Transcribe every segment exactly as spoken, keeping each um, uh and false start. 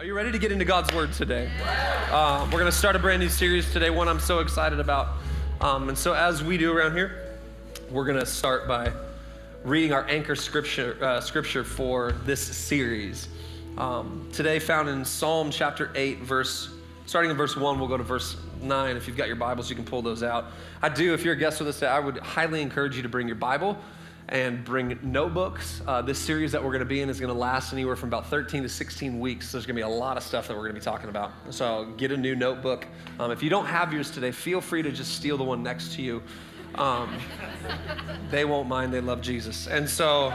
Are you ready to get into God's Word today? Uh, we're going to start a brand new series today, one I'm so excited about. Um, and so as we do around here, we're going to start by reading our anchor scripture, uh, scripture for this series. Um, today found in Psalm chapter eight, verse, starting in verse one, we'll go to verse nine. If you've got your Bibles, you can pull those out. I do, if you're a guest with us today, I would highly encourage you to bring your Bible and bring notebooks. Uh, this series that we're going to be in is going to last anywhere from about thirteen to sixteen weeks. So there's going to be a lot of stuff that we're going to be talking about. So get a new notebook. Um, if you don't have yours today, feel free to just steal the one next to you. Um, they won't mind. They love Jesus. And so,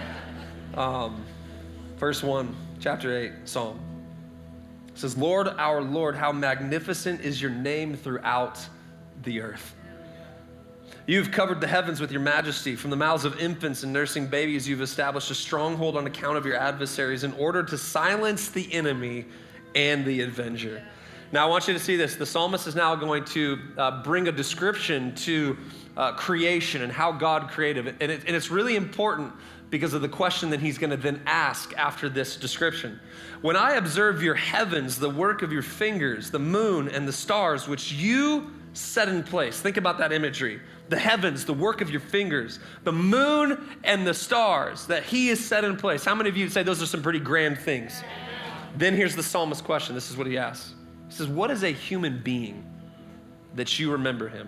um, verse one, chapter eight, Psalm. It says, Lord, our Lord, how magnificent is your name throughout the earth. You've covered the heavens with your majesty. From the mouths of infants and nursing babies, you've established a stronghold on account of your adversaries in order to silence the enemy and the avenger. Now, I want you to see this. The psalmist is now going to uh, bring a description to uh, creation and how God created it. And, it. and it's really important because of the question that he's going to then ask after this description. When I observe your heavens, the work of your fingers, the moon and the stars, which you set in place. Think about that imagery. The heavens, the work of your fingers, the moon and the stars that he has set in place. How many of you say those are some pretty grand things? Then here's the psalmist's question. This is what he asks. He says, what is a human being that you remember him?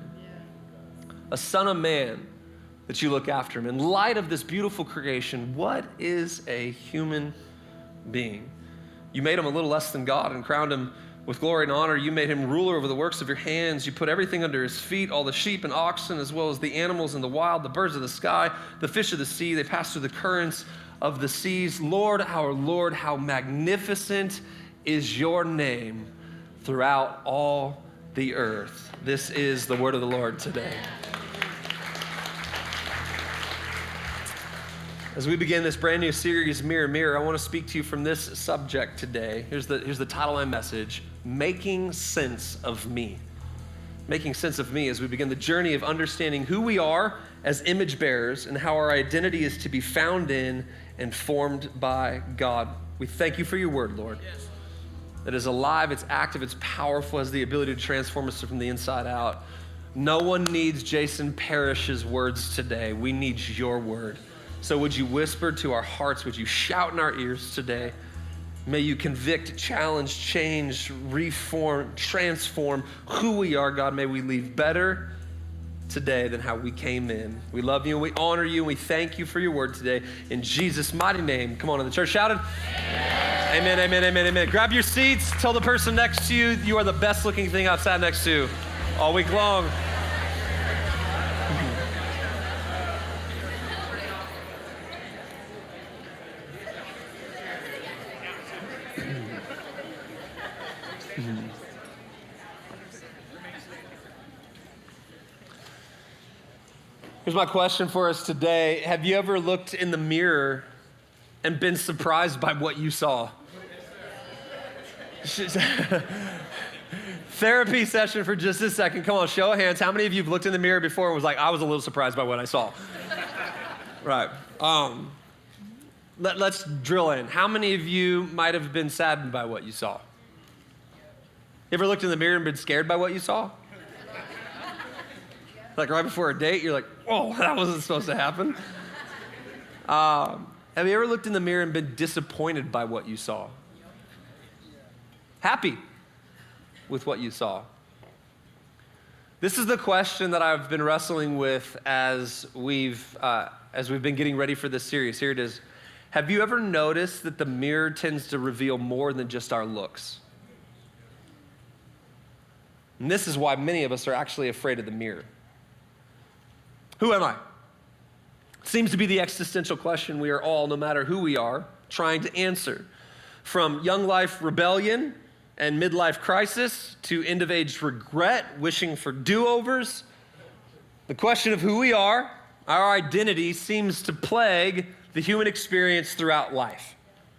A son of man that you look after him. In light of this beautiful creation, what is a human being? You made him a little less than God and crowned him with glory and honor. You made him ruler over the works of your hands. You put everything under his feet, all the sheep and oxen, as well as the animals in the wild, the birds of the sky, the fish of the sea. They pass through the currents of the seas. Lord, our Lord, how magnificent is your name throughout all the earth. This is the word of the Lord today. As we begin this brand new series, Mirror, Mirror, I want to speak to you from this subject today. Here's the, here's the title of my message, Making Sense of Me. Making sense of me as we begin the journey of understanding who we are as image bearers and how our identity is to be found in and formed by God. We thank you for your word, Lord. Yes. That is alive, it's active, it's powerful, has the ability to transform us from the inside out. No one needs Jason Parrish's words today. We need your word. So would you whisper to our hearts? Would you shout in our ears today? May you convict, challenge, change, reform, transform who we are, God. May we leave better today than how we came in. We love you and we honor you and we thank you for your word today. In Jesus' mighty name. Come on, in the church shouted. Amen, amen, amen, amen, amen. Grab your seats. Tell the person next to you, you are the best looking thing I've sat next to all week long. Here's my question for us today. Have you ever looked in the mirror and been surprised by what you saw? Therapy session for just a second. Come on, show of hands. How many of you have looked in the mirror before and was like, I was a little surprised by what I saw? Right. Um, let, let's drill in. How many of you might have been saddened by what you saw? You ever looked in the mirror and been scared by what you saw? Like right before a date, you're like, whoa, that wasn't supposed to happen. Um, have you ever looked in the mirror and been disappointed by what you saw? Happy with what you saw? This is the question that I've been wrestling with as we've, uh, as we've been getting ready for this series. Here it is. Have you ever noticed that the mirror tends to reveal more than just our looks? And this is why many of us are actually afraid of the mirror. Who am I? Seems to be the existential question we are all, no matter who we are, trying to answer. From young life rebellion and midlife crisis to end of age regret, wishing for do-overs, the question of who we are, our identity, seems to plague the human experience throughout life.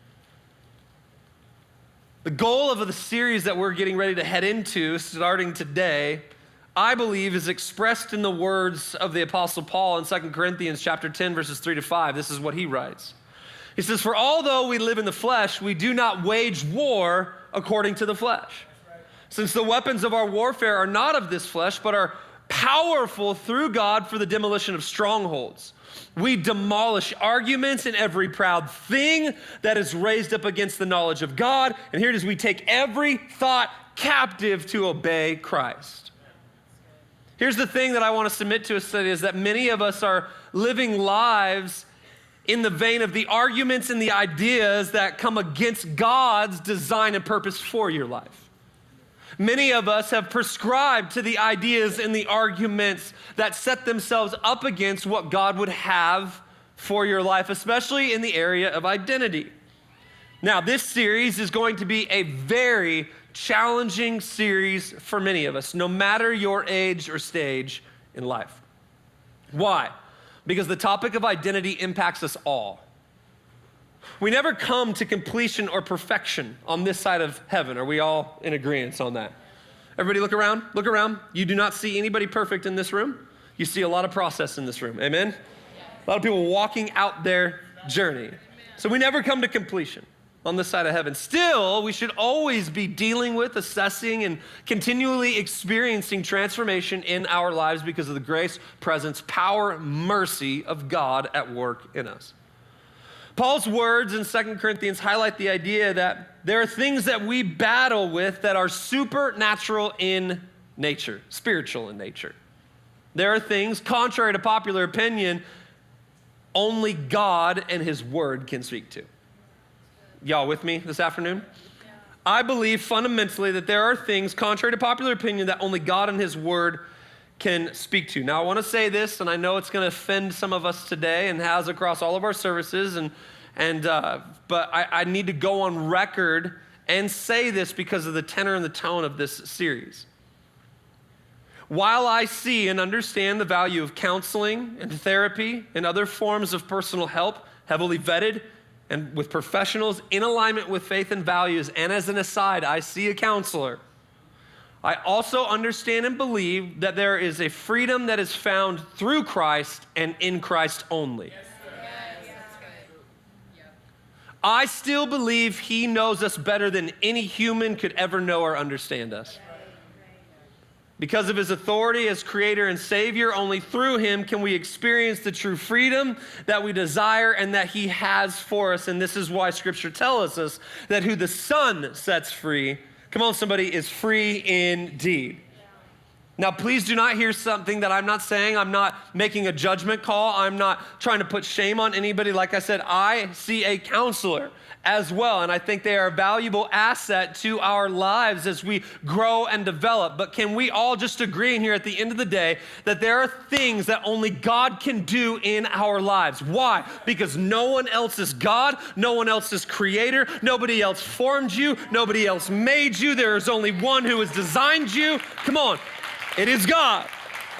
The goal of the series that we're getting ready to head into, starting today, I believe is expressed in the words of the Apostle Paul in Second Corinthians chapter ten, verses three to five. This is what he writes. He says, for although we live in the flesh, we do not wage war according to the flesh. Since the weapons of our warfare are not of this flesh, but are powerful through God for the demolition of strongholds. We demolish arguments and every proud thing that is raised up against the knowledge of God. And here it is, we take every thought captive to obey Christ. Here's the thing that I want to submit to us today is that many of us are living lives in the vein of the arguments and the ideas that come against God's design and purpose for your life. Many of us have prescribed to the ideas and the arguments that set themselves up against what God would have for your life, especially in the area of identity. Now, this series is going to be a very challenging series for many of us, no matter your age or stage in life. Why? Because the topic of identity impacts us all. We never come to completion or perfection on this side of heaven. Are we all in agreement on that? Everybody look around, look around. You do not see anybody perfect in this room. You see a lot of process in this room, amen? A lot of people walking out their journey. So we never come to completion on this side of heaven. Still, we should always be dealing with, assessing, and continually experiencing transformation in our lives because of the grace, presence, power, mercy of God at work in us. Paul's words in Second Corinthians highlight the idea that there are things that we battle with that are supernatural in nature, spiritual in nature. There are things, contrary to popular opinion, only God and his word can speak to. Y'all with me this afternoon? Yeah. I believe fundamentally that there are things, contrary to popular opinion, that only God and his word can speak to. Now, I want to say this, and I know it's going to offend some of us today and has across all of our services, and and uh, but I, I need to go on record and say this because of the tenor and the tone of this series. While I see and understand the value of counseling and therapy and other forms of personal help, heavily vetted and with professionals in alignment with faith and values, and as an aside, I see a counselor, I also understand and believe that there is a freedom that is found through Christ and in Christ only. Yes, yes. Yes. I still believe he knows us better than any human could ever know or understand us. Because of his authority as creator and savior, only through him can we experience the true freedom that we desire and that he has for us. And this is why scripture tells us that who the Son sets free, come on, somebody, is free indeed. Now, please do not hear something that I'm not saying. I'm not making a judgment call. I'm not trying to put shame on anybody. Like I said, I see a counselor as well, and I think they are a valuable asset to our lives as we grow and develop. But can we all just agree in here at the end of the day that there are things that only God can do in our lives? Why? Because no one else is God, no one else is creator, nobody else formed you, nobody else made you. There is only one who has designed you. Come on, it is God.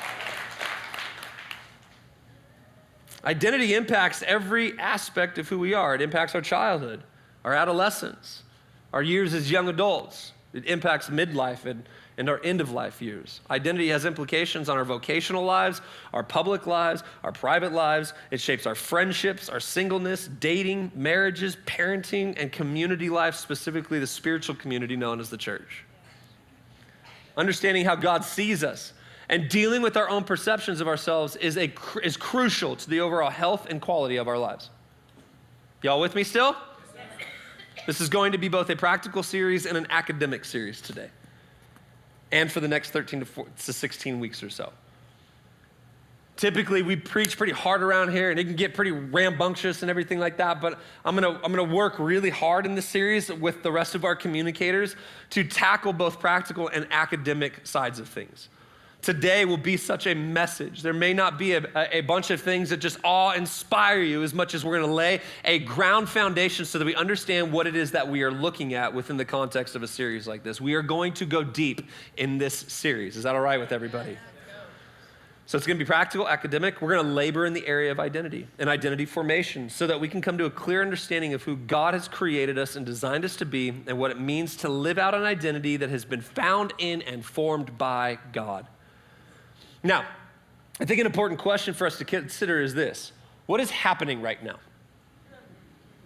Identity impacts every aspect of who we are. It impacts our childhood, our adolescence, our years as young adults. It impacts midlife and, and our end-of-life years. Identity has implications on our vocational lives, our public lives, our private lives. It shapes our friendships, our singleness, dating, marriages, parenting, and community life, specifically the spiritual community known as the church. Understanding how God sees us and dealing with our own perceptions of ourselves is, a, is crucial to the overall health and quality of our lives. Y'all with me still? This is going to be both a practical series and an academic series today, and for the next thirteen to sixteen weeks or so. Typically, we preach pretty hard around here, and it can get pretty rambunctious and everything like that, but I'm gonna, I'm gonna work really hard in this series with the rest of our communicators to tackle both practical and academic sides of things. Today will be such a message. There may not be a, a bunch of things that just awe-inspire you as much as we're gonna lay a ground foundation so that we understand what it is that we are looking at within the context of a series like this. We are going to go deep in this series. Is that all right with everybody? So it's gonna be practical, academic. We're gonna labor in the area of identity and identity formation so that we can come to a clear understanding of who God has created us and designed us to be and what it means to live out an identity that has been found in and formed by God. Now, I think an important question for us to consider is this: what is happening right now?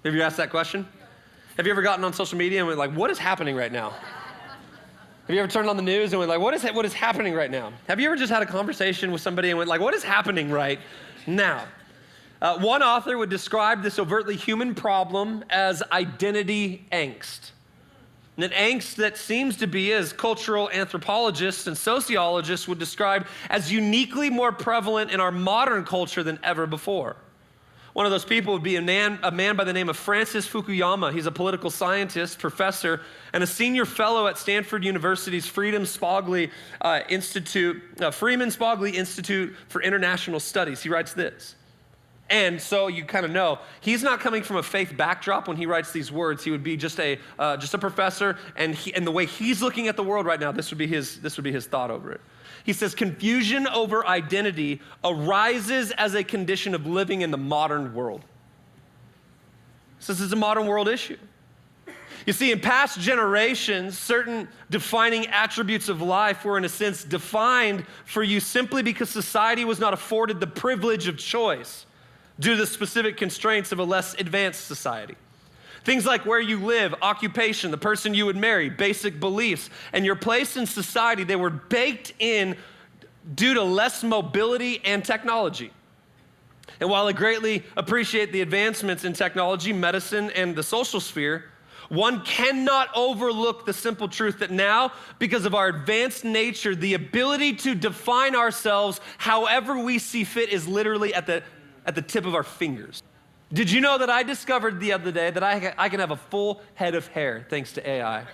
Have you asked that question? Have you ever gotten on social media and went like, what is happening right now? Have you ever turned on the news and went like, what is, what is happening right now? Have you ever just had a conversation with somebody and went like, what is happening right now? Uh, one author would describe this overtly human problem as identity angst. And an angst that seems to be, as cultural anthropologists and sociologists would describe, as uniquely more prevalent in our modern culture than ever before. One of those people would be a man, a man by the name of Francis Fukuyama. He's a political scientist, professor, and a senior fellow at Stanford University's Freedom Spogli uh, Institute, uh, Freeman Spogli Institute for International Studies. He writes this. And so you kind of know, he's not coming from a faith backdrop when he writes these words. He would be just a uh, just a professor, and he, and the way he's looking at the world right now, this would be his this would be his thought over it. He says, confusion over identity arises as a condition of living in the modern world. He says it's a modern world issue. You see, in past generations, certain defining attributes of life were, in a sense, defined for you simply because society was not afforded the privilege of choice due to the specific constraints of a less advanced society. Things like where you live, occupation, the person you would marry, basic beliefs, and your place in society, they were baked in due to less mobility and technology. And while I greatly appreciate the advancements in technology, medicine, and the social sphere, one cannot overlook the simple truth that now, because of our advanced nature, the ability to define ourselves however we see fit is literally at the, at the tip of our fingers. Did you know that I discovered the other day that I, I can have a full head of hair thanks to A I?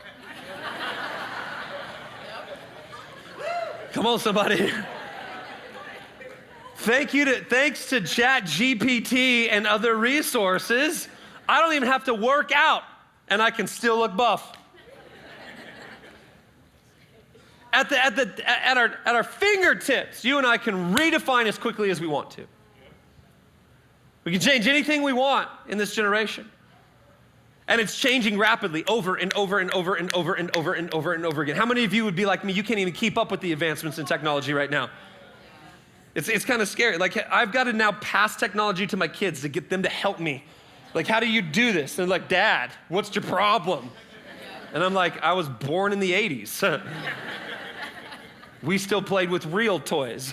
Come on, somebody. Thank you to, thanks to Chat G P T and other resources, I don't even have to work out and I can still look buff. At, the, at, the, at, our, at our fingertips, you and I can redefine as quickly as we want to. We can change anything we want in this generation. And it's changing rapidly over and over and over and over and over and over and over again. How many of you would be like me? You can't even keep up with the advancements in technology right now. It's, it's kind of scary. Like, I've got to now pass technology to my kids to get them to help me. Like, how do you do this? And they're like, Dad, what's your problem? And I'm like, I was born in the eighties. We still played with real toys.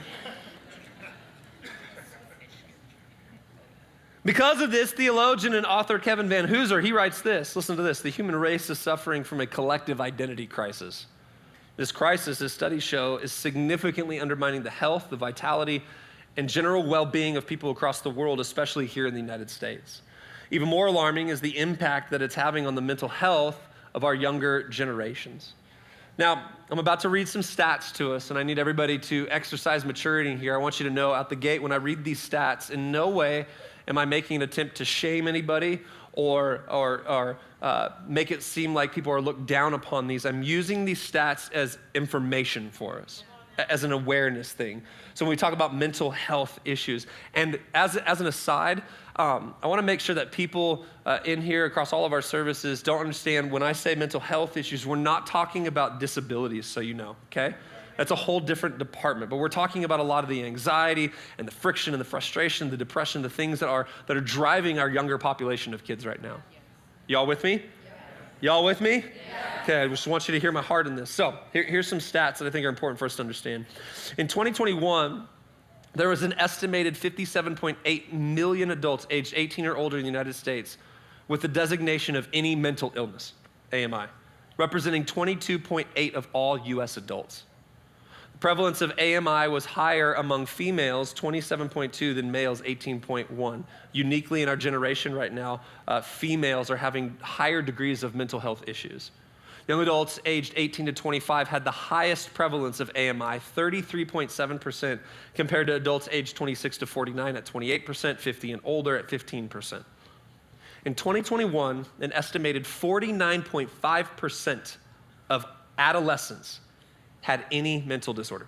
Because of this, theologian and author Kevin Van Hooser, he writes this. Listen to this. The human race is suffering from a collective identity crisis. This crisis, as studies show, is significantly undermining the health, the vitality, and general well-being of people across the world, especially here in the United States. Even more alarming is the impact that it's having on the mental health of our younger generations. Now, I'm about to read some stats to us, and I need everybody to exercise maturity here. I want you to know out the gate when I read these stats, in no way am I making an attempt to shame anybody or, or, or uh, make it seem like people are looked down upon these. I'm using these stats as information for us, as an awareness thing. So when we talk about mental health issues, and as, as an aside, um, I wanna make sure that people uh, in here across all of our services don't understand when I say mental health issues, we're not talking about disabilities, so you know, okay? That's a whole different department, but we're talking about a lot of the anxiety and the friction and the frustration, the depression, the things that are that are driving our younger population of kids right now. Y'all with me? Y'all with me? Okay, I just want you to hear my heart in this. So here, here's some stats that I think are important for us to understand. In twenty twenty-one, there was an estimated fifty-seven point eight million adults aged eighteen or older in the United States with the designation of any mental illness, A M I, representing twenty-two point eight of all U S adults. Prevalence of A M I was higher among females, twenty-seven point two, than males, eighteen point one. Uniquely in our generation right now, uh, females are having higher degrees of mental health issues. Young adults aged eighteen to twenty-five had the highest prevalence of A M I, thirty-three point seven percent, compared to adults aged twenty-six to forty-nine at twenty-eight percent, fifty and older at fifteen percent. In twenty twenty-one, an estimated forty-nine point five percent of adolescents had any mental disorder.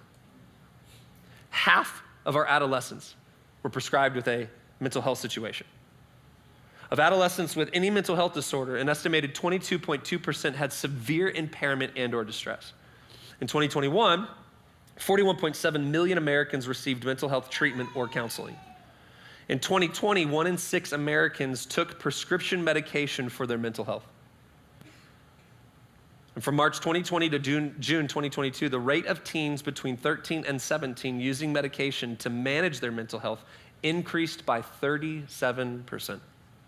Half of our adolescents were prescribed with a mental health situation. Of adolescents with any mental health disorder, an estimated twenty-two point two percent had severe impairment and or distress. In twenty twenty-one, forty-one point seven million Americans received mental health treatment or counseling. In twenty twenty, one in six Americans took prescription medication for their mental health. And from March twenty twenty to June, June twenty twenty-two, the rate of teens between thirteen and seventeen using medication to manage their mental health increased by thirty-seven percent.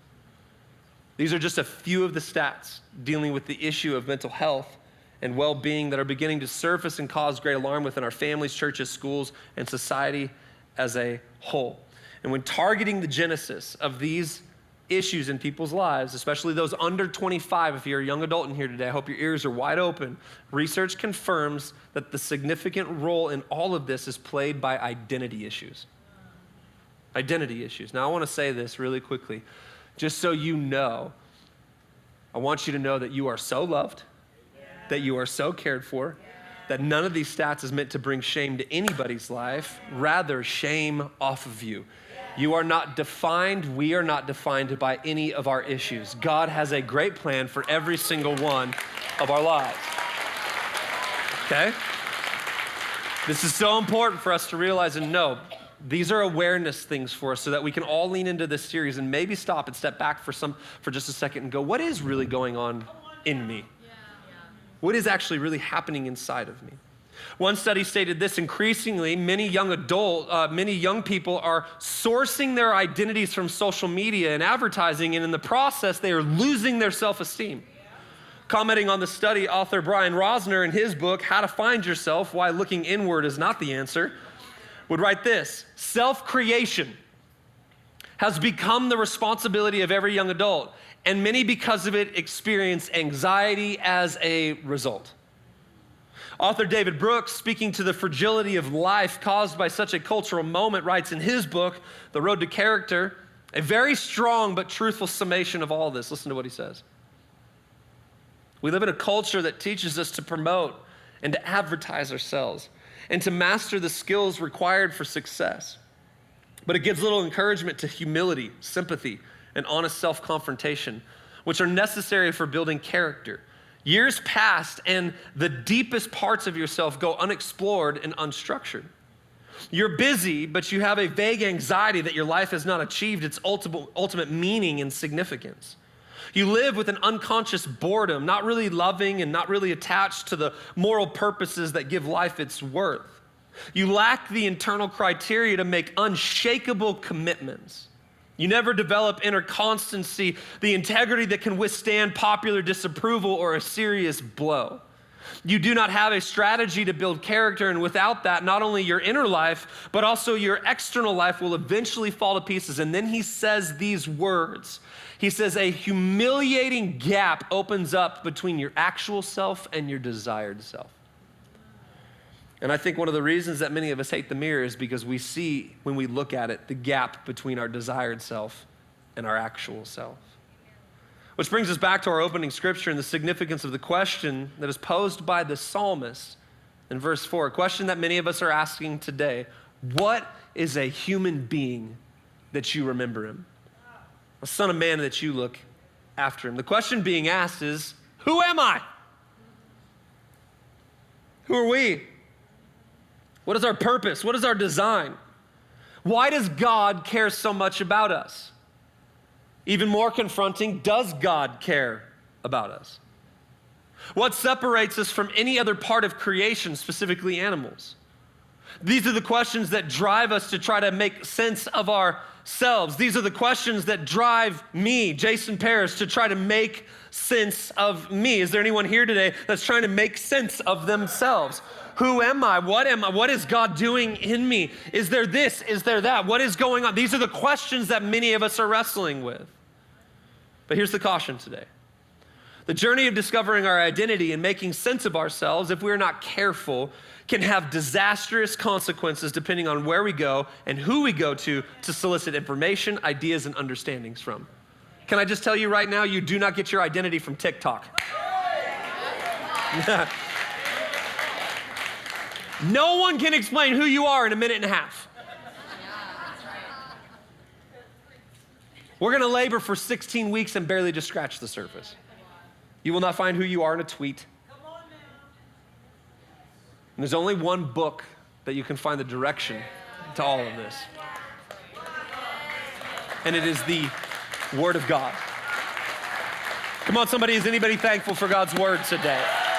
These are just a few of the stats dealing with the issue of mental health and well-being that are beginning to surface and cause great alarm within our families, churches, schools, and society as a whole. And when targeting the genesis of these issues in people's lives, especially those under twenty-five, if you're a young adult in here today, I hope your ears are wide open. Research confirms that the significant role in all of this is played by identity issues. Identity issues. Now, I want to say this really quickly, just so you know. I want you to know that you are so loved, that you are so cared for, that none of these stats is meant to bring shame to anybody's life, rather shame off of you. You are not defined, we are not defined by any of our issues. God has a great plan for every single one of our lives. Okay? This is so important for us to realize and know. These are awareness things for us so that we can all lean into this series and maybe stop and step back for some for just a second and go, what is really going on in me? What is actually really happening inside of me? One study stated this: increasingly, many young adult, uh, many young people are sourcing their identities from social media and advertising, and in the process, they are losing their self-esteem. Commenting on the study, author Brian Rosner, in his book, How to Find Yourself, Why Looking Inward is Not the Answer, would write this: self-creation has become the responsibility of every young adult, and many, because of it, experience anxiety as a result. Author David Brooks, speaking to the fragility of life caused by such a cultural moment, writes in his book, The Road to Character, a very strong but truthful summation of all this. Listen to what he says. We live in a culture that teaches us to promote and to advertise ourselves and to master the skills required for success. But it gives little encouragement to humility, sympathy, and honest self-confrontation, which are necessary for building character. Years pass, and the deepest parts of yourself go unexplored and unstructured. You're busy, but you have a vague anxiety that your life has not achieved its ultimate, ultimate meaning and significance. You live with an unconscious boredom, not really loving and not really attached to the moral purposes that give life its worth. You lack the internal criteria to make unshakable commitments. You never develop inner constancy, the integrity that can withstand popular disapproval or a serious blow. You do not have a strategy to build character, and without that, not only your inner life, but also your external life will eventually fall to pieces. And then he says these words. He says, a humiliating gap opens up between your actual self and your desired self. And I think one of the reasons that many of us hate the mirror is because we see, when we look at it, the gap between our desired self and our actual self. Which brings us back to our opening scripture and the significance of the question that is posed by the psalmist in verse four, a question that many of us are asking today. What is a human being that you remember him? A son of man that you look after him. The question being asked is, who am I? Who are we? What is our purpose? What is our design? Why does God care so much about us? Even more confronting, does God care about us? What separates us from any other part of creation, specifically animals? These are the questions that drive us to try to make sense of ourselves. These are the questions that drive me, Jason Paris, to try to make sense of me. Is there anyone here today that's trying to make sense of themselves? Who am I? What am I? What is God doing in me? Is there this? Is there that? What is going on? These are the questions that many of us are wrestling with. But here's the caution today. The journey of discovering our identity and making sense of ourselves, if we're not careful, can have disastrous consequences depending on where we go and who we go to to solicit information, ideas, and understandings from. Can I just tell you right now, you do not get your identity from TikTok. No one can explain who you are in a minute and a half. We're going to labor for sixteen weeks and barely just scratch the surface. You will not find who you are in a tweet. And there's only one book that you can find the direction to all of this. and it is the Word of God. Come on, somebody, is anybody thankful for God's Word today?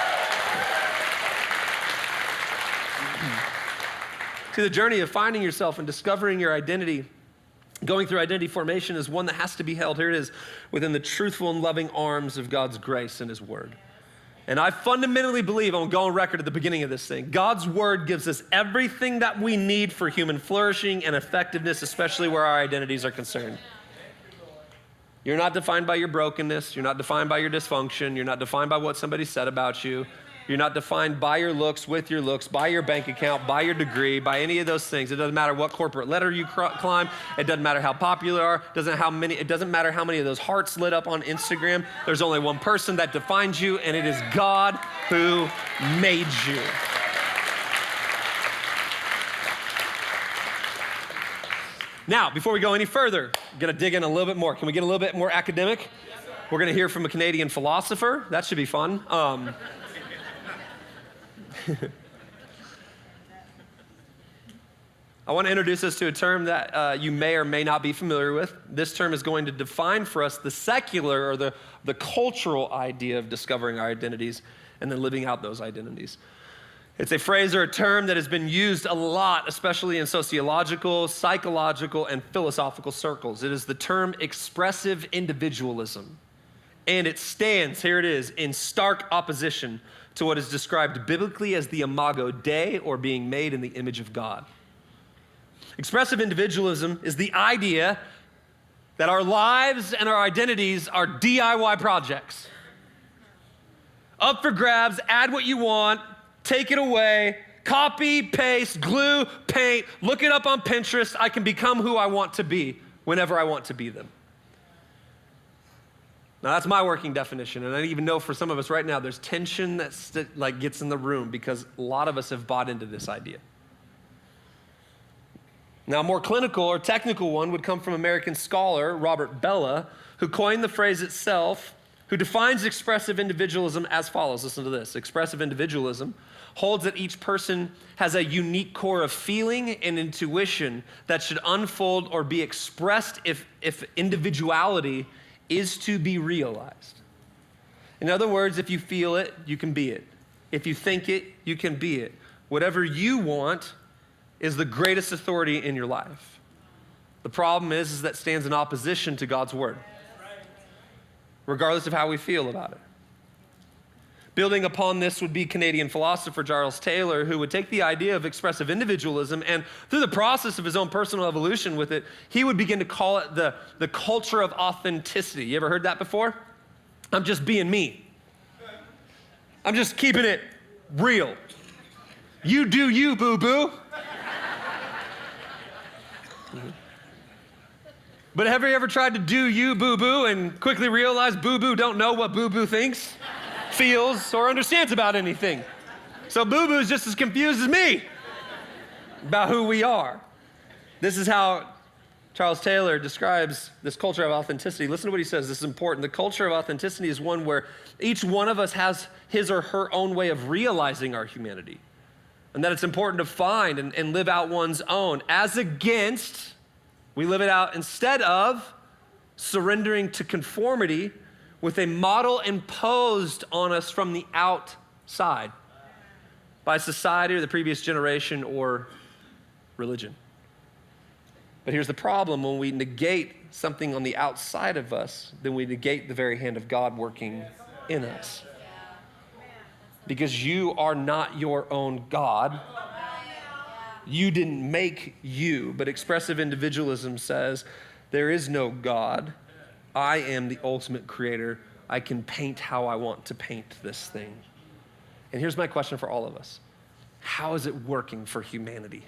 See, the journey of finding yourself and discovering your identity, going through identity formation, is one that has to be held, here it is, within the truthful and loving arms of God's grace and His Word. And I fundamentally believe, I'm going to go on record at the beginning of this thing, God's Word gives us everything that we need for human flourishing and effectiveness, especially where our identities are concerned. You're not defined by your brokenness. You're not defined by your dysfunction. You're not defined by what somebody said about you. You're not defined by your looks, with your looks, by your bank account, by your degree, by any of those things. It doesn't matter what corporate ladder you cr- climb. It doesn't matter how popular you are. It doesn't, how many, it doesn't matter how many of those hearts lit up on Instagram. There's only one person that defines you, and it is God who made you. Now, before we go any further, I'm going to dig in a little bit more. Can we get a little bit more academic? Yes, We're going to hear from a Canadian philosopher. That should be fun. Um, I want to introduce us to a term that uh, you may or may not be familiar with. This term is going to define for us the secular or the, the cultural idea of discovering our identities and then living out those identities. It's a phrase or a term that has been used a lot, especially in sociological, psychological, and philosophical circles. It is the term expressive individualism. And it stands, here it is, in stark opposition to what is described biblically as the imago Dei, or being made in the image of God. Expressive individualism is the idea that our lives and our identities are D I Y projects. Up for grabs, add what you want, take it away, copy, paste, glue, paint, look it up on Pinterest. I can become who I want to be whenever I want to be them. Now that's my working definition, and I even know for some of us right now, there's tension that st- like gets in the room because a lot of us have bought into this idea. Now, a more clinical or technical one would come from American scholar Robert Bellah, who coined the phrase itself, who defines expressive individualism as follows. Listen to this. Expressive individualism holds that each person has a unique core of feeling and intuition that should unfold or be expressed if, if individuality is to be realized. In other words, if you feel it, you can be it. If you think it, you can be it. Whatever you want is the greatest authority in your life. The problem is, is that stands in opposition to God's word, regardless of how we feel about it. Building upon this would be Canadian philosopher Charles Taylor, who would take the idea of expressive individualism and through the process of his own personal evolution with it, he would begin to call it the, the culture of authenticity. You ever heard that before? I'm just being me. I'm just keeping it real. You do you, boo-boo. But have you ever tried to do you, boo-boo, and quickly realized boo-boo don't know what boo-boo thinks, feels, or understands about anything? So boo-boo is just as confused as me about who we are. This is how Charles Taylor describes this culture of authenticity. Listen to what he says. This is important. The culture of authenticity is one where each one of us has his or her own way of realizing our humanity, and that it's important to find and, and live out one's own, as against, we live it out instead of surrendering to conformity with a model imposed on us from the outside by society or the previous generation or religion. But here's the problem: when we negate something on the outside of us, then we negate the very hand of God working in us. Because you are not your own God. You didn't make you, but expressive individualism says there is no God. I am the ultimate creator. I can paint how I want to paint this thing. And here's my question for all of us. How is it working for humanity?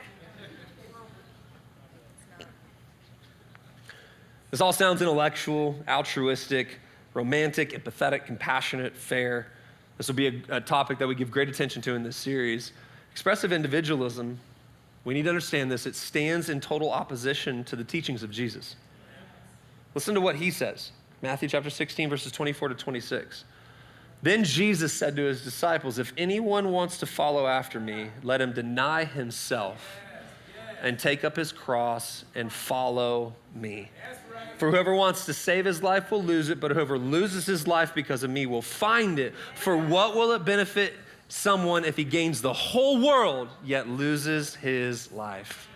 This all sounds intellectual, altruistic, romantic, empathetic, compassionate, fair. This will be a, a topic that we give great attention to in this series. Expressive individualism, we need to understand this, it stands in total opposition to the teachings of Jesus. Listen to what he says. Matthew chapter sixteen, verses twenty-four to twenty-six. Then Jesus said to his disciples, if anyone wants to follow after me, let him deny himself and take up his cross and follow me. For whoever wants to save his life will lose it, but whoever loses his life because of me will find it. For what will it benefit someone if he gains the whole world yet loses his life?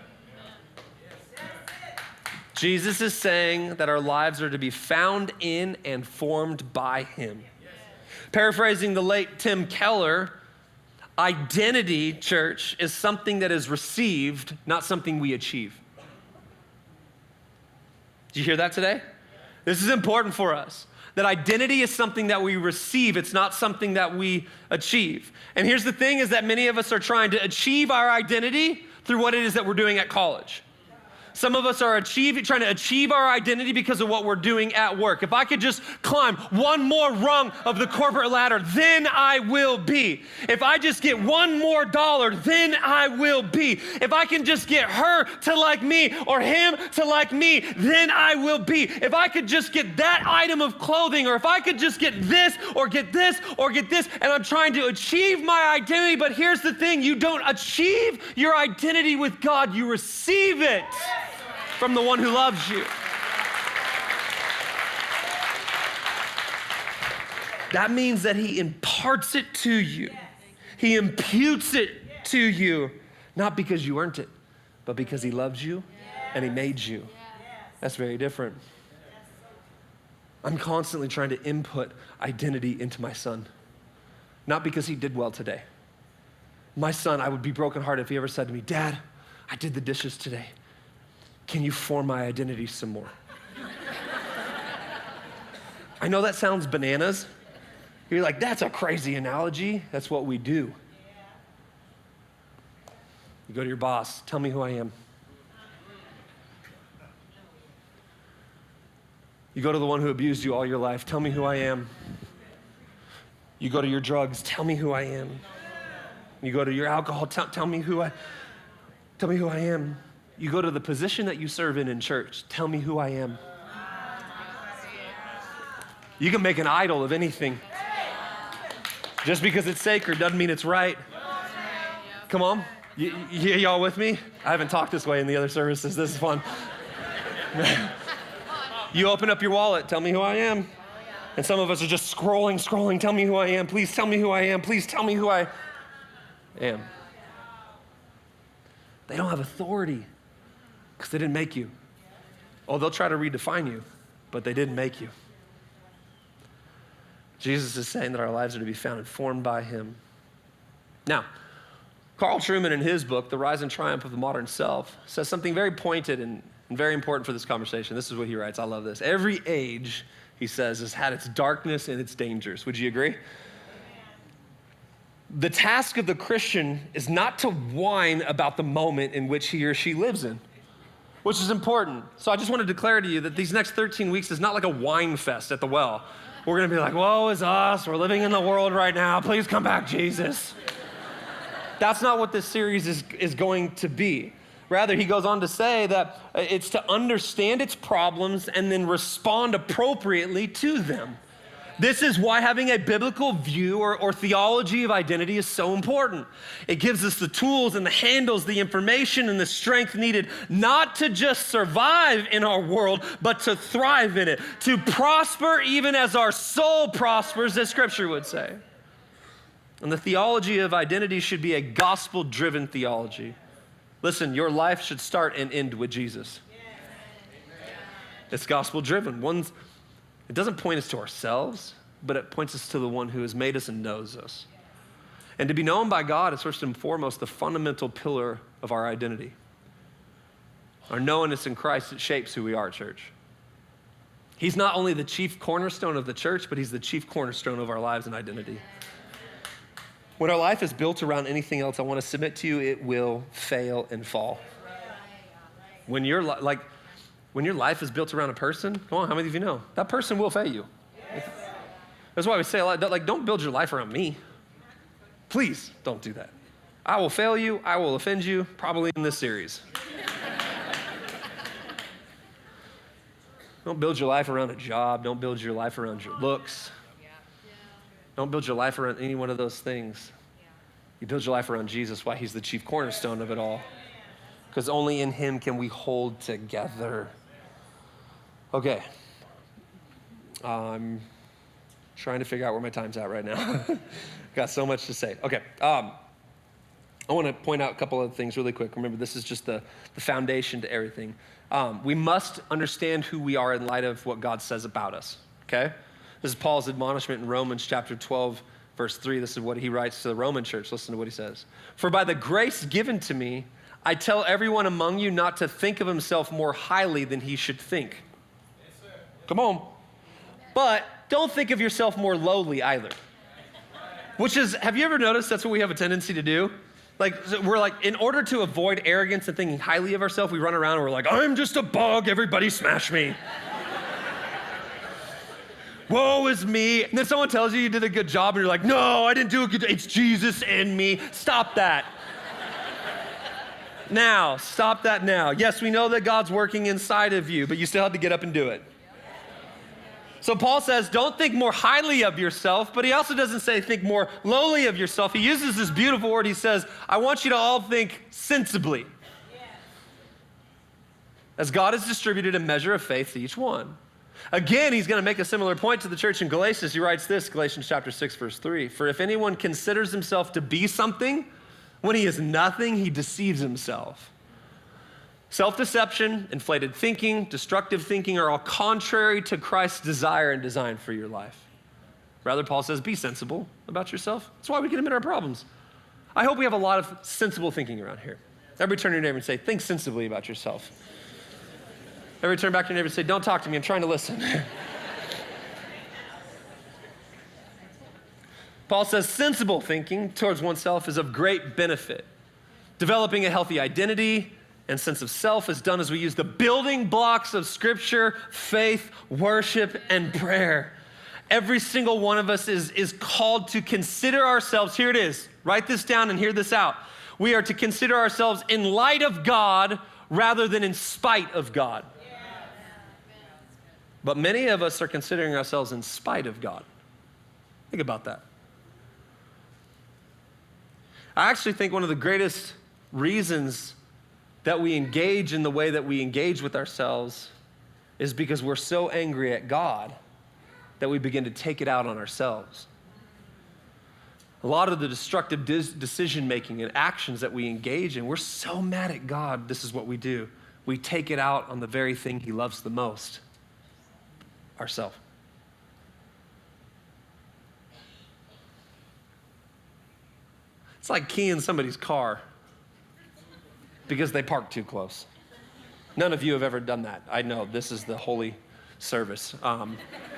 Jesus is saying that our lives are to be found in and formed by him. Paraphrasing the late Tim Keller, identity, church, is something that is received, not something we achieve. Did you hear that today? This is important for us. That identity is something that we receive. It's not something that we achieve. And here's the thing is that many of us are trying to achieve our identity through what it is that we're doing at college. Some of us are achieving, trying to achieve our identity because of what we're doing at work. If I could just climb one more rung of the corporate ladder, then I will be. If I just get one more dollar, then I will be. If I can just get her to like me or him to like me, then I will be. If I could just get that item of clothing, or if I could just get this or get this or get this, and I'm trying to achieve my identity, but here's the thing, you don't achieve your identity with God, you receive it from the one who loves you. That means that he imparts it to you. He imputes it to you, not because you earned it, but because he loves you and he made you. That's very different. I'm constantly trying to input identity into my son, not because he did well today. My son, I would be brokenhearted if he ever said to me, Dad, I did the dishes today. Can you form my identity some more? I know that sounds bananas. You're like, that's a crazy analogy. That's what we do. You go to your boss, tell me who I am. You go to the one who abused you all your life, tell me who I am. You go to your drugs, tell me who I am. You go to your alcohol, tell, tell me who I, tell me who I am. You go to the position that you serve in in church, tell me who I am. You can make an idol of anything. Just because it's sacred doesn't mean it's right. Come on, y- y- y'all with me? I haven't talked this way in the other services, this is fun. You open up your wallet, tell me who I am. And some of us are just scrolling, scrolling, tell me who I am, please tell me who I am, please tell me who I am. They don't have authority. Because they didn't make you. Oh, they'll try to redefine you, but they didn't make you. Jesus is saying that our lives are to be found and formed by him. Now, Carl Trueman in his book, The Rise and Triumph of the Modern Self, says something very pointed and, and very important for this conversation. This is what he writes. I love this. Every age, he says, has had its darkness and its dangers. Would you agree? The task of the Christian is not to whine about the moment in which he or she lives in, which is important. So I just want to declare to you that these next thirteen weeks is not like a wine fest at the well. We're going to be like, woe is us. We're living in the world right now. Please come back, Jesus. That's not what this series is, is going to be. Rather, he goes on to say that it's to understand its problems and then respond appropriately to them. This is why having a biblical view or, or theology of identity is so important. It gives us the tools and the handles, the information and the strength needed not to just survive in our world, but to thrive in it, to prosper even as our soul prospers, as Scripture would say. And the theology of identity should be a gospel-driven theology. Listen, your life should start and end with Jesus. It's gospel-driven. One's It doesn't point us to ourselves, but it points us to the one who has made us and knows us. And to be known by God is first and foremost the fundamental pillar of our identity. Our knowingness in Christ, it shapes who we are, church. He's not only the chief cornerstone of the church, but he's the chief cornerstone of our lives and identity. When our life is built around anything else, I want to submit to you, it will fail and fall. When you're li- like, When your life is built around a person, come on, how many of you know? That person will fail you. Yes. That's why we say a lot, like, don't build your life around me. Please don't do that. I will fail you, I will offend you, probably in this series. Don't build your life around a job, don't build your life around your looks. Don't build your life around any one of those things. You build your life around Jesus, why he's the chief cornerstone of it all. Because only in him can we hold together. Okay. I'm trying to figure out where my time's at right now. Got so much to say. Okay. Um, I want to point out a couple of things really quick. Remember, this is just the, the foundation to everything. Um, we must understand who we are in light of what God says about us, okay? This is Paul's admonishment in Romans chapter twelve, verse three. This is what he writes to the Roman church. Listen to what he says. For by the grace given to me, I tell everyone among you not to think of himself more highly than he should think. Yes, sir. Come on. But don't think of yourself more lowly either. Which is, have you ever noticed that's what we have a tendency to do? Like, so we're like, in order to avoid arrogance and thinking highly of ourselves, we run around and we're like, I'm just a bug, everybody smash me. Woe is me. And then someone tells you you did a good job and you're like, no, I didn't do a good job. It's Jesus in me. Stop that. Now, stop that now. Yes, we know that God's working inside of you, but you still have to get up and do it. So Paul says, don't think more highly of yourself, but he also doesn't say think more lowly of yourself. He uses this beautiful word. He says, I want you to all think sensibly. As God has distributed a measure of faith to each one. Again, he's going to make a similar point to the church in Galatians. He writes this, Galatians chapter six, verse three. For if anyone considers himself to be something, when he is nothing, he deceives himself. Self-deception, inflated thinking, destructive thinking are all contrary to Christ's desire and design for your life. Rather, Paul says, be sensible about yourself. That's why we can admit our problems. I hope we have a lot of sensible thinking around here. Everybody turn to your neighbor and say, think sensibly about yourself. Everybody turn back to your neighbor and say, don't talk to me, I'm trying to listen. Paul says, sensible thinking towards oneself is of great benefit. Developing a healthy identity and sense of self is done as we use the building blocks of Scripture, faith, worship, and prayer. Every single one of us is, is called to consider ourselves. Here it is. Write this down and hear this out. We are to consider ourselves in light of God rather than in spite of God. But many of us are considering ourselves in spite of God. Think about that. I actually think one of the greatest reasons that we engage in the way that we engage with ourselves is because we're so angry at God that we begin to take it out on ourselves. A lot of the destructive dis- decision-making and actions that we engage in, we're so mad at God, this is what we do. We take it out on the very thing he loves the most, ourselves. It's like keying somebody's car because they parked too close. None of you have ever done that. I know, this is the holy service. Um,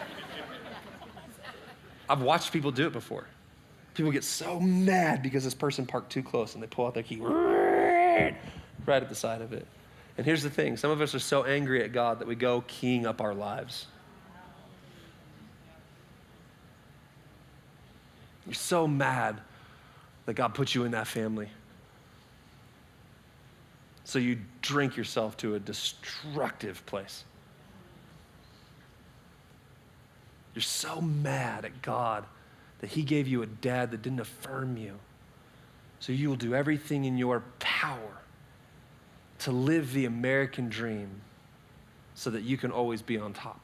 I've watched people do it before. People get so mad because this person parked too close and they pull out their key right at the side of it. And here's the thing, some of us are so angry at God that we go keying up our lives. You're so mad that God put you in that family. So you drink yourself to a destructive place. You're so mad at God that he gave you a dad that didn't affirm you. So you will do everything in your power to live the American dream so that you can always be on top.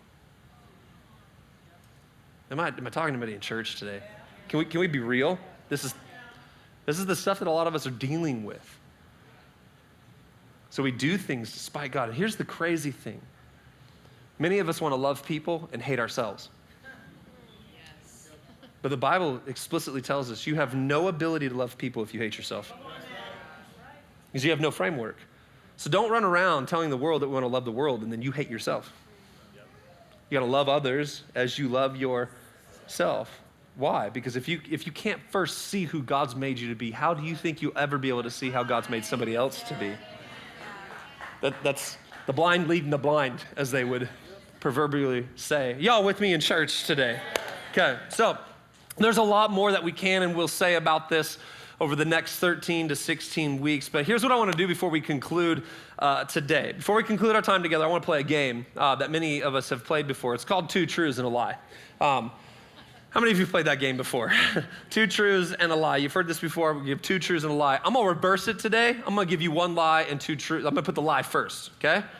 Am I, am I talking to anybody in church today? Can we, can we be real? This is, this is the stuff that a lot of us are dealing with. So we do things despite God. And here's the crazy thing. Many of us want to love people and hate ourselves. Yes. But the Bible explicitly tells us you have no ability to love people if you hate yourself. Because you have no framework. So don't run around telling the world that we want to love the world and then you hate yourself. You got to love others as you love yourself. Why? Because if you if you can't first see who God's made you to be, how do you think you'll ever be able to see how God's made somebody else to be? That, that's the blind leading the blind, as they would proverbially say. Y'all with me in church today? Okay, so there's a lot more that we can and will say about this over the next thirteen to sixteen weeks. But here's what I want to do before we conclude uh, today. Before we conclude our time together, I want to play a game uh, that many of us have played before. It's called Two Truths and a Lie. Um, How many of you have played that game before? Two truths and a lie. You've heard this before. We give two truths and a lie. I'm going to reverse it today. I'm going to give you one lie and two truths. I'm going to put the lie first, okay?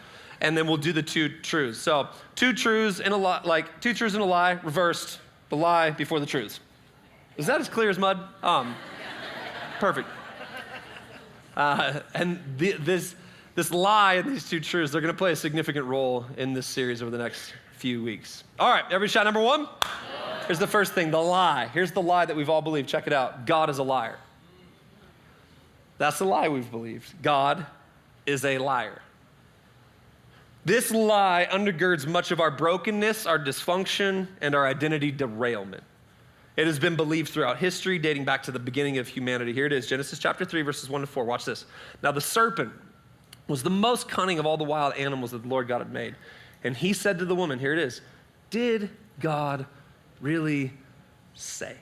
and then we'll do the two truths. So two truths and a lie, like two truths and a lie, reversed, the lie before the truths. Is that as clear as mud? Um, perfect. Uh, and the, this, this lie and these two truths, they're gonna play a significant role in this series over the next few weeks. All right, every shot number one? Here's the first thing, the lie. Here's the lie that we've all believed. Check it out. God is a liar. That's the lie we've believed. God is a liar. This lie undergirds much of our brokenness, our dysfunction, and our identity derailment. It has been believed throughout history, dating back to the beginning of humanity. Here it is, Genesis chapter three, verses one to four. Watch this. Now the serpent was the most cunning of all the wild animals that the Lord God had made. And he said to the woman, here it is, did God really say?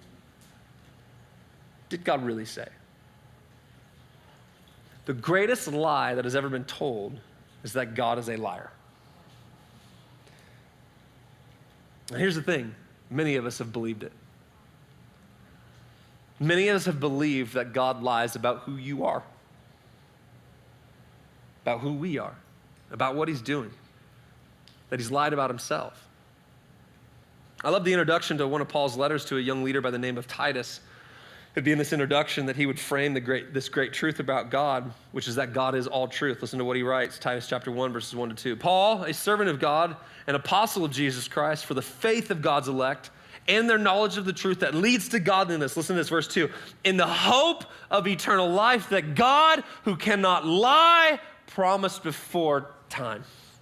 Did God really say? The greatest lie that has ever been told is that God is a liar. And here's the thing, many of us have believed it. Many of us have believed that God lies about who you are, about who we are, about what he's doing, that he's lied about himself. I love the introduction to one of Paul's letters to a young leader by the name of Titus. It'd be in this introduction that he would frame the great, this great truth about God, which is that God is all truth. Listen to what he writes, Titus chapter one, verses one to two. Paul, a servant of God, an apostle of Jesus Christ, for the faith of God's elect, and their knowledge of the truth that leads to godliness. Listen to this, verse two. In the hope of eternal life that God, who cannot lie, promised before time.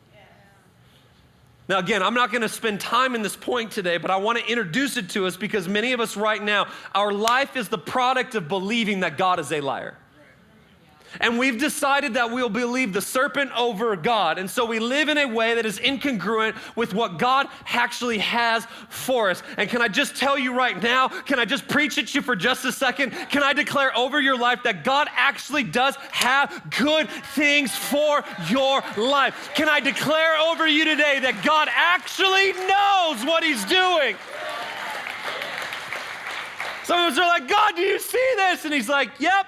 Now again, I'm not gonna spend time in this point today, but I wanna introduce it to us because many of us right now, our life is the product of believing that God is a liar. And we've decided that we'll believe the serpent over God. And so we live in a way that is incongruent with what God actually has for us. And can I just tell you right now, can I just preach at you for just a second? Can I declare over your life that God actually does have good things for your life? Can I declare over you today that God actually knows what he's doing? Some of us are like, God, do you see this? And he's like, yep.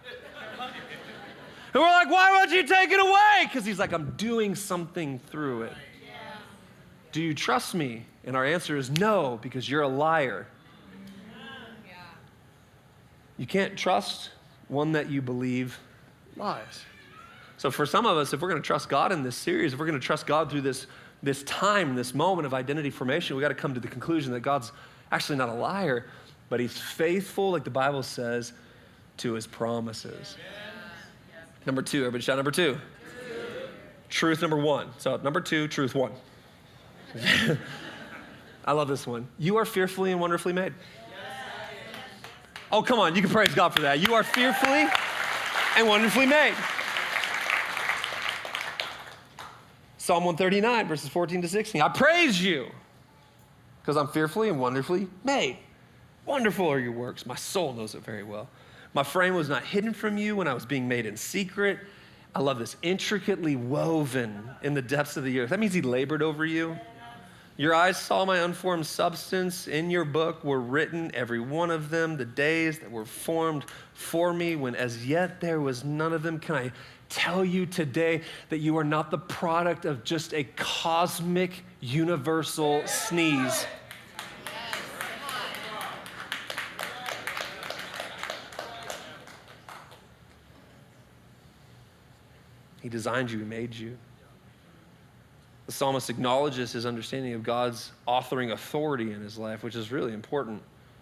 And we're like, why won't you take it away? Because he's like, I'm doing something through it. Yeah. Do you trust me? And our answer is no, because you're a liar. Yeah. You can't trust one that you believe lies. So for some of us, if we're going to trust God in this series, if we're going to trust God through this, this time, this moment of identity formation, we got to come to the conclusion that God's actually not a liar, but he's faithful, like the Bible says, to his promises. Yeah. Number two, everybody shout number two. Truth. Truth number one. So number two, truth one. I love this one. You are fearfully and wonderfully made. Oh, come on, you can praise God for that. You are fearfully and wonderfully made. Psalm one thirty-nine, verses fourteen to sixteen. I praise you because I'm fearfully and wonderfully made. Wonderful are your works. My soul knows it very well. My frame was not hidden from you when I was being made in secret. I love this, intricately woven in the depths of the earth. That means he labored over you. Your eyes saw my unformed substance. In your book were written, every one of them, the days that were formed for me when as yet there was none of them. Can I tell you today that you are not the product of just a cosmic, universal sneeze? He designed you, he made you. The psalmist acknowledges his understanding of God's authoring authority in his life, which is really important.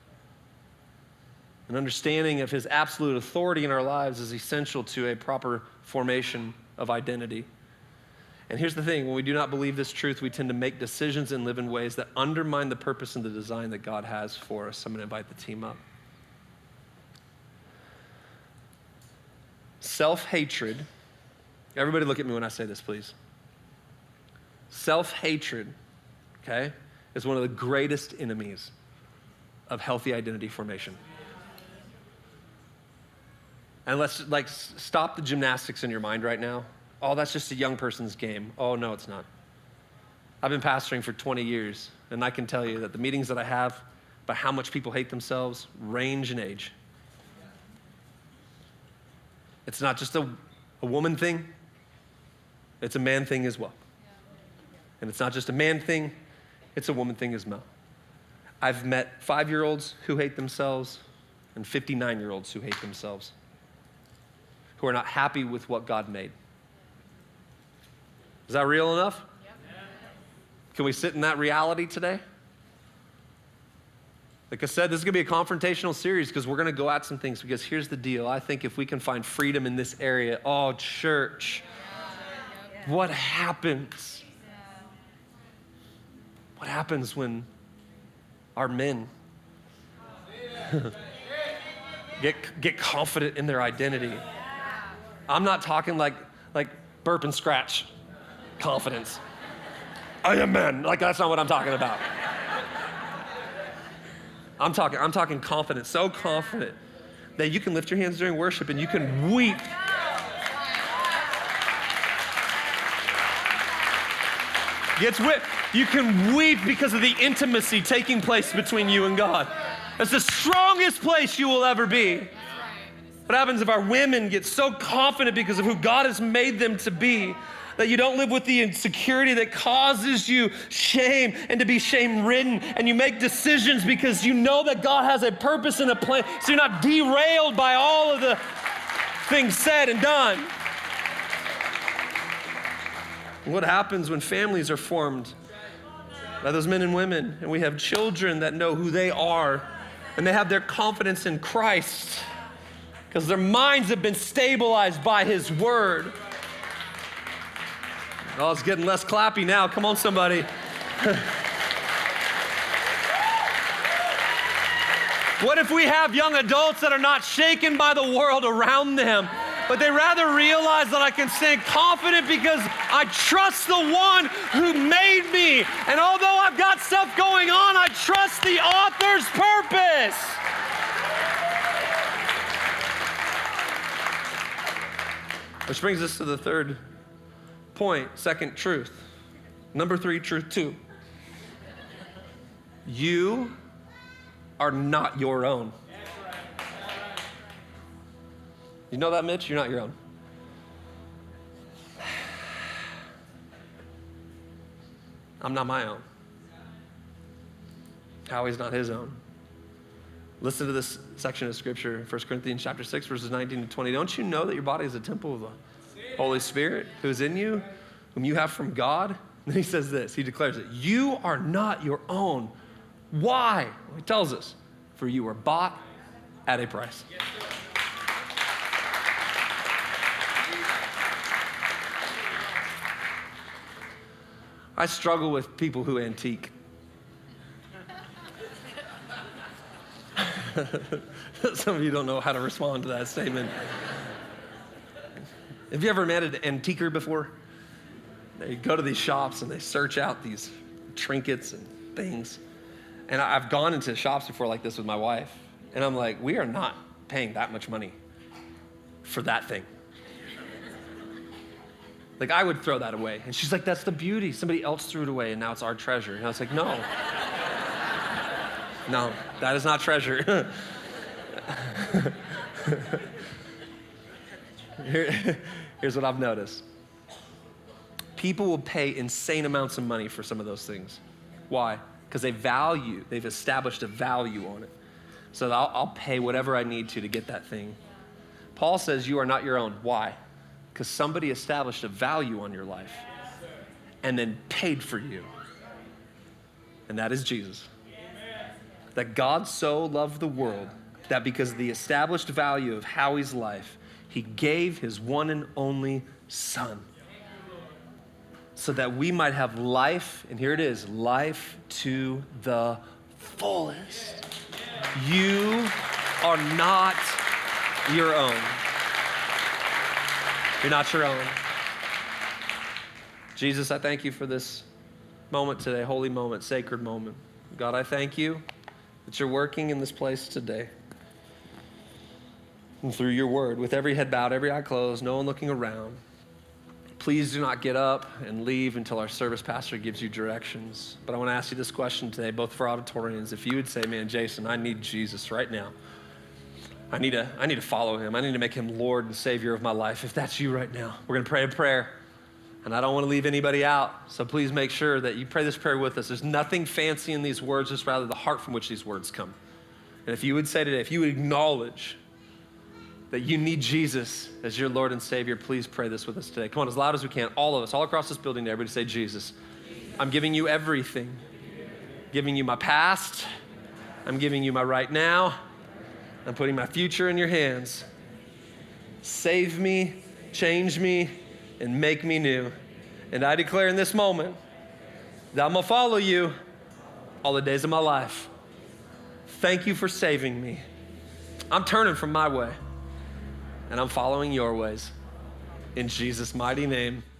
An understanding of his absolute authority in our lives is essential to a proper formation of identity. And here's the thing, when we do not believe this truth, we tend to make decisions and live in ways that undermine the purpose and the design that God has for us. I'm gonna invite the team up. Self-hatred. Everybody look at me when I say this, please. Self-hatred, okay, is one of the greatest enemies of healthy identity formation. And let's like stop the gymnastics in your mind right now. Oh, that's just a young person's game. Oh, no, it's not. I've been pastoring for twenty years, and I can tell you that the meetings that I have about how much people hate themselves range in age. It's not just a, a woman thing. It's a man thing as well. And it's not just a man thing, it's a woman thing as well. I've met five-year-olds who hate themselves and fifty-nine-year-olds who hate themselves, who are not happy with what God made. Is that real enough? Yep. Can we sit in that reality today? Like I said, this is going to be a confrontational series because we're going to go at some things, because here's the deal. I think if we can find freedom in this area, oh, church, what happens? What happens when our men get, get confident in their identity? I'm not talking like, like burp and scratch confidence. I am man. Like, that's not what I'm talking about. I'm talking, I'm talking confidence, so confident that you can lift your hands during worship and you can weep. Gets whipped. You can weep because of the intimacy taking place between you and God. That's the strongest place you will ever be. What happens if our women get so confident because of who God has made them to be, that you don't live with the insecurity that causes you shame and to be shame-ridden, and you make decisions because you know that God has a purpose and a plan, so you're not derailed by all of the things said and done. What happens when families are formed by those men and women, and we have children that know who they are, and they have their confidence in Christ because their minds have been stabilized by His Word. Oh, it's getting less clappy now. Come on, somebody. What if we have young adults that are not shaken by the world around them, but they rather realize that I can stand confident because I trust the one who made me. And although I've got stuff going on, I trust the author's purpose. Which brings us to the third point, second truth. Number three, truth two. You are not your own. You know that, Mitch? You're not your own. I'm not my own. Howie's not his own. Listen to this section of scripture, First Corinthians chapter six, verses nineteen to twenty. Don't you know that your body is a temple of the Holy Spirit who is in you, whom you have from God? And then he says this, he declares it, you are not your own. Why? Well, he tells us, for you were bought at a price. I struggle with people who antique. Some of you don't know how to respond to that statement. Have you ever met an antiquer before? They go to these shops and they search out these trinkets and things. And I've gone into shops before like this with my wife, and I'm like, we are not paying that much money for that thing. Like, I would throw that away. And she's like, that's the beauty. Somebody else threw it away, and now it's our treasure. And I was like, no. No, that is not treasure. Here, here's what I've noticed. People will pay insane amounts of money for some of those things. Why? Because they value, they've established a value on it. So I'll, I'll pay whatever I need to to get that thing. Paul says you are not your own. Why? Because somebody established a value on your life and then paid for you. And that is Jesus. That God so loved the world that because of the established value of Howie's life, He gave His one and only Son so that we might have life, and here it is, life to the fullest. You are not your own. You're not your own. Jesus, I thank you for this moment today, holy moment, sacred moment. God, I thank you that you're working in this place today. And through your word, with every head bowed, every eye closed, no one looking around. Please do not get up and leave until our service pastor gives you directions. But I want to ask you this question today, both for auditorians. If you would say, man, Jason, I need Jesus right now. I need to, I need to follow him. I need to make him Lord and Savior of my life. If that's you right now, we're going to pray a prayer. And I don't want to leave anybody out, so please make sure that you pray this prayer with us. There's nothing fancy in these words, just rather the heart from which these words come. And if you would say today, if you would acknowledge that you need Jesus as your Lord and Savior, please pray this with us today. Come on, as loud as we can, all of us, all across this building, everybody say, Jesus, I'm giving you everything. Giving you my past. I'm giving you my right now. I'm putting my future in your hands. Save me, change me, and make me new. And I declare in this moment that I'm gonna follow you all the days of my life. Thank you for saving me. I'm turning from my way, and I'm following your ways. In Jesus' mighty name.